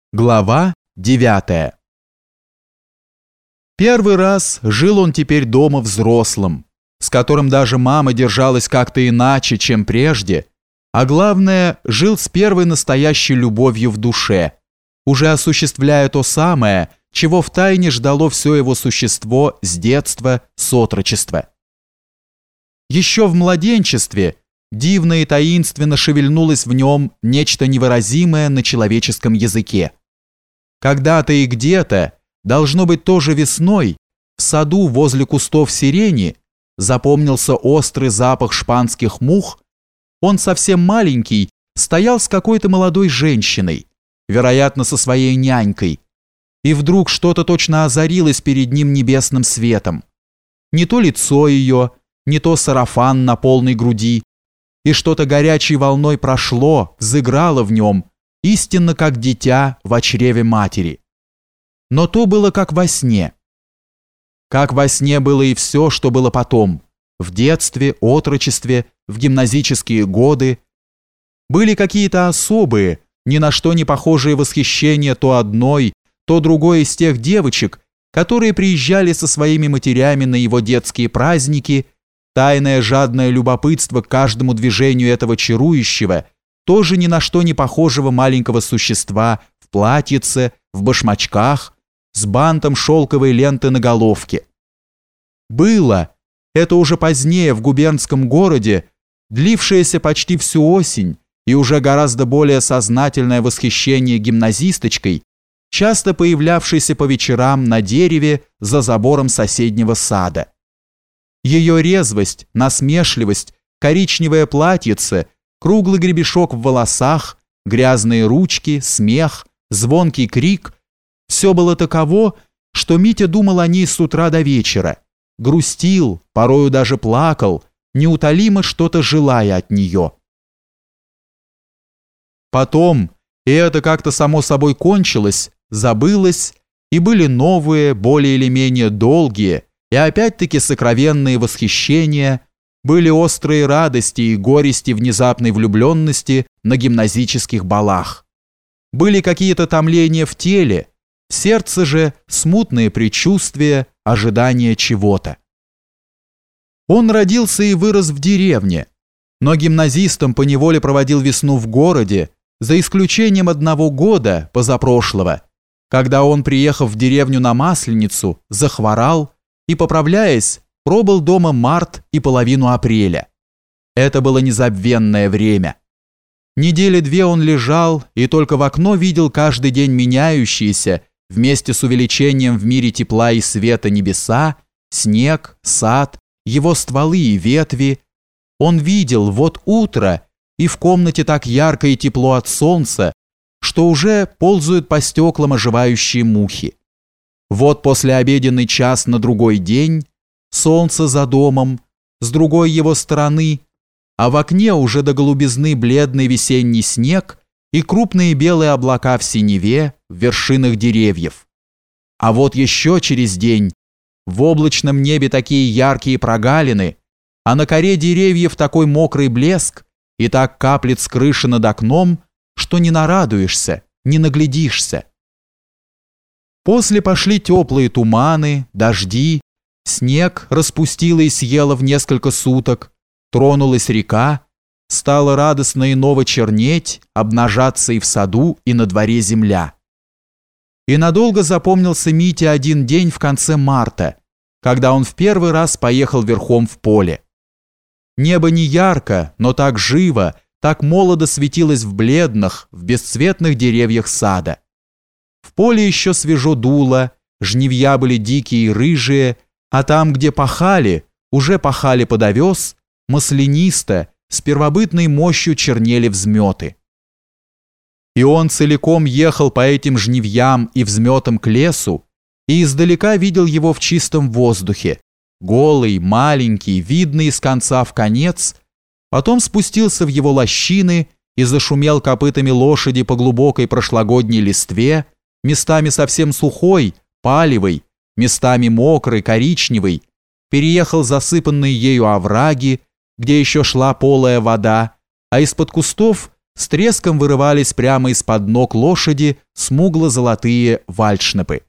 Глава 9. Первый раз жил он теперь дома взрослым, с которым даже мама держалась как-то иначе, чем прежде, а главное, жил с первой настоящей любовью в душе, уже осуществляя то самое, чего втайне ждало все его существо с детства, с отрочества. Еще в младенчестве дивно и таинственно шевельнулось в нем нечто невыразимое на человеческом языке. Когда-то и где-то, должно быть тоже весной, в саду возле кустов сирени запомнился острый запах шпанских мух. Он совсем маленький, стоял с какой-то молодой женщиной, вероятно, со своей нянькой, и вдруг что-то точно озарилось перед ним небесным светом. Не то лицо ее, не то сарафан на полной груди, и что-то горячей волной прошло, взыграло в нем, истинно как дитя в чреве матери. Но то было как во сне. Как во сне было и все, что было потом, в детстве, отрочестве, в гимназические годы. Были какие-то особые, ни на что не похожие восхищения то одной, то другой из тех девочек, которые приезжали со своими матерями на его детские праздники, тайное жадное любопытство к каждому движению этого чарующего, тоже ни на что не похожего маленького существа в платьице, в башмачках, с бантом шелковой ленты на головке. Было, это уже позднее в губернском городе, длившееся почти всю осень и уже гораздо более сознательное восхищение гимназисточкой, часто появлявшейся по вечерам на дереве за забором соседнего сада. Ее резвость, насмешливость, коричневое платьице, круглый гребешок в волосах, грязные ручки, смех, звонкий крик – все было таково, что Митя думал о ней с утра до вечера, грустил, порою даже плакал, неутолимо что-то желая от нее. Потом, и это как-то само собой кончилось, забылось, и были новые, более или менее долгие, и опять-таки сокровенные восхищения, были острые радости и горести внезапной влюбленности на гимназических балах. Были какие-то томления в теле, в сердце же смутные предчувствия, ожидания чего-то. Он родился и вырос в деревне, но гимназистом поневоле проводил весну в городе, за исключением одного года, позапрошлого, когда он, приехав в деревню на Масленицу, захворал и, поправляясь, пробыл дома март и половину апреля. Это было незабвенное время. Недели две он лежал и только в окно видел каждый день меняющиеся, вместе с увеличением в мире тепла и света небеса, снег, сад, его стволы и ветви. Он видел, вот утро, и в комнате так ярко и тепло от солнца, что уже ползают по стеклам оживающие мухи. Вот послеобеденный час на другой день, солнце за домом, с другой его стороны, а в окне уже до голубизны бледный весенний снег и крупные белые облака в синеве, в вершинах деревьев. А вот еще через день, в облачном небе такие яркие прогалины, а на коре деревьев такой мокрый блеск, и так каплет с крыши над окном, что не нарадуешься, не наглядишься. После пошли теплые туманы, дожди, снег распустило и съело в несколько суток, тронулась река, стало радостно и ново чернеть, обнажаться и в саду, и на дворе земля. И надолго запомнился Мите один день в конце марта, когда он в первый раз поехал верхом в поле. Небо не ярко, но так живо, так молодо светилось в бледных, в бесцветных деревьях сада. В поле еще свежо дуло, жнивья были дикие и рыжие, а там, где пахали, уже пахали под овес, маслянисто, с первобытной мощью чернели взметы. И он целиком ехал по этим жнивьям и взметам к лесу, и издалека видел его в чистом воздухе, голый, маленький, видный из конца в конец, потом спустился в его лощины и зашумел копытами лошади по глубокой прошлогодней листве, местами совсем сухой, палевой, местами мокрый, коричневый, переехал засыпанные ею овраги, где еще шла полая вода, а из-под кустов с треском вырывались прямо из-под ног лошади смугло-золотые вальдшнепы.